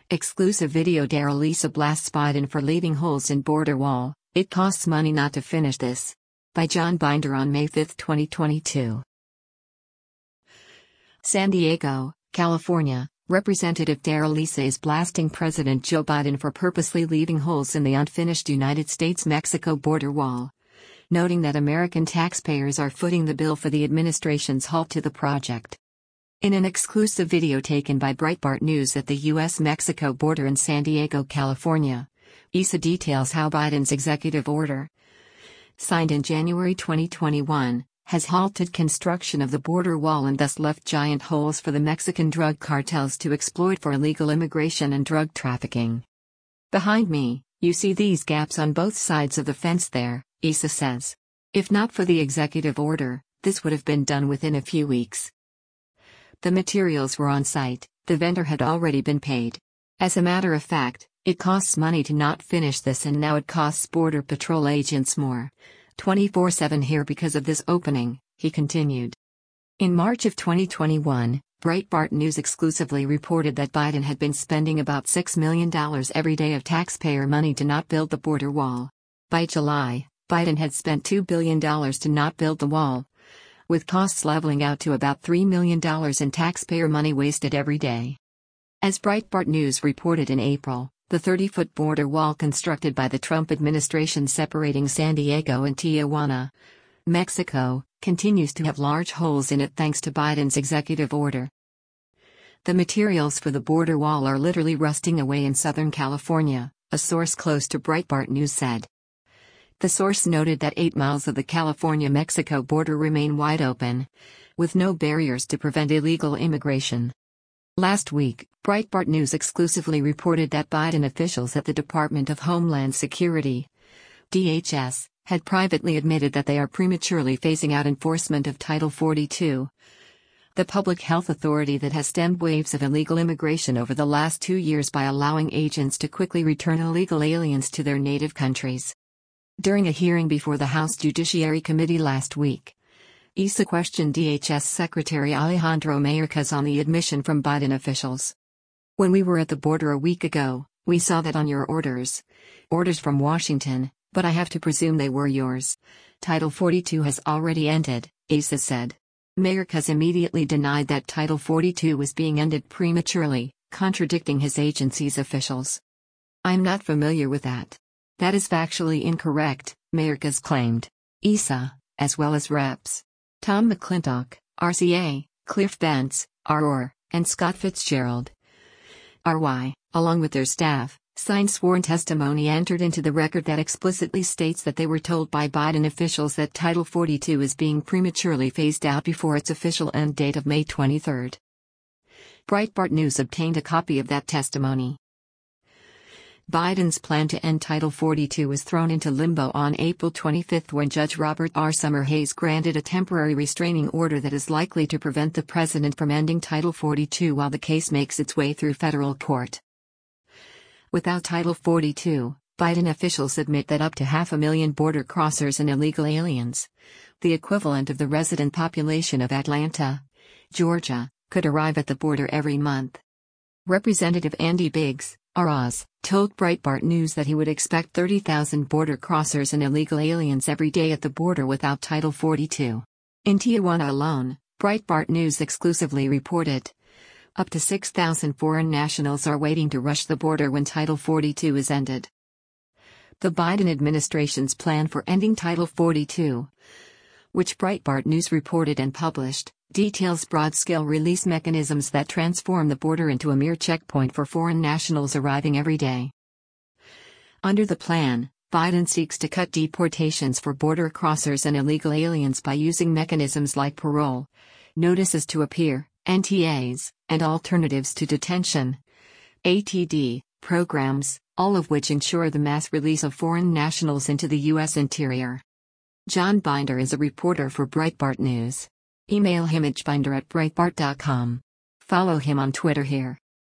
Exclusive video: Darrell Issa blasts Biden for leaving holes in border wall. It costs money not to finish this. By John Binder on May 5, 2022. San Diego, California. Representative Darrell Issa is blasting President Joe Biden for purposely leaving holes in the unfinished United States-Mexico border wall, noting that American taxpayers are footing the bill for the administration's halt to the project. In an exclusive video taken by Breitbart News at the U.S.-Mexico border in San Diego, California, Issa details how Biden's executive order, signed in January 2021, has halted construction of the border wall and thus left giant holes for the Mexican drug cartels to exploit for illegal immigration and drug trafficking. Behind me, you see these gaps on both sides of the fence there, Issa says. If not for the executive order, this would have been done within a few weeks. The materials were on site, the vendor had already been paid. As a matter of fact, it costs money to not finish this, and now it costs Border Patrol agents more. 24/7 here because of this opening, he continued. In March of 2021, Breitbart News exclusively reported that Biden had been spending about $6 million every day of taxpayer money to not build the border wall. By July, Biden had spent $2 billion to not build the wall, with costs leveling out to about $3 million in taxpayer money wasted every day. As Breitbart News reported in April, the 30-foot border wall constructed by the Trump administration separating San Diego and Tijuana, Mexico, continues to have large holes in it thanks to Biden's executive order. The materials for the border wall are literally rusting away in Southern California, a source close to Breitbart News said. The source noted that 8 miles of the California-Mexico border remain wide open, with no barriers to prevent illegal immigration. Last week, Breitbart News exclusively reported that Biden officials at the Department of Homeland Security, DHS, had privately admitted that they are prematurely phasing out enforcement of Title 42, the public health authority that has stemmed waves of illegal immigration over the last 2 years by allowing agents to quickly return illegal aliens to their native countries. During a hearing before the House Judiciary Committee last week, Issa questioned DHS Secretary Alejandro Mayorkas on the admission from Biden officials. When we were at the border a week ago, we saw that on your orders from Washington, but I have to presume they were yours. Title 42 has already ended, Issa said. Mayorkas immediately denied that Title 42 was being ended prematurely, contradicting his agency's officials. I'm not familiar with that. That is factually incorrect, Mayorkas claimed. Issa, as well as Reps. Tom McClintock, RCA, Cliff Bentz, ROR, and Scott Fitzgerald, RY, along with their staff, signed sworn testimony entered into the record that explicitly states that they were told by Biden officials that Title 42 is being prematurely phased out before its official end date of May 23. Breitbart News obtained a copy of that testimony. Biden's plan to end Title 42 was thrown into limbo on April 25 when Judge Robert R. Summerhays granted a temporary restraining order that is likely to prevent the president from ending Title 42 while the case makes its way through federal court. Without Title 42, Biden officials admit that up to 500,000 border crossers and illegal aliens, the equivalent of the resident population of Atlanta, Georgia, could arrive at the border every month. Representative Andy Biggs, ROZ, told Breitbart News that he would expect 30,000 border crossers and illegal aliens every day at the border without Title 42. In Tijuana alone, Breitbart News exclusively reported, up to 6,000 foreign nationals are waiting to rush the border when Title 42 is ended. The Biden administration's plan for ending Title 42, which Breitbart News reported and published, details broad-scale release mechanisms that transform the border into a mere checkpoint for foreign nationals arriving every day. Under the plan, Biden seeks to cut deportations for border crossers and illegal aliens by using mechanisms like parole, notices to appear, NTAs, and alternatives to detention, ATD, programs, all of which ensure the mass release of foreign nationals into the U.S. interior. John Binder is a reporter for Breitbart News. Email him at binder@breitbart.com. Follow him on Twitter here.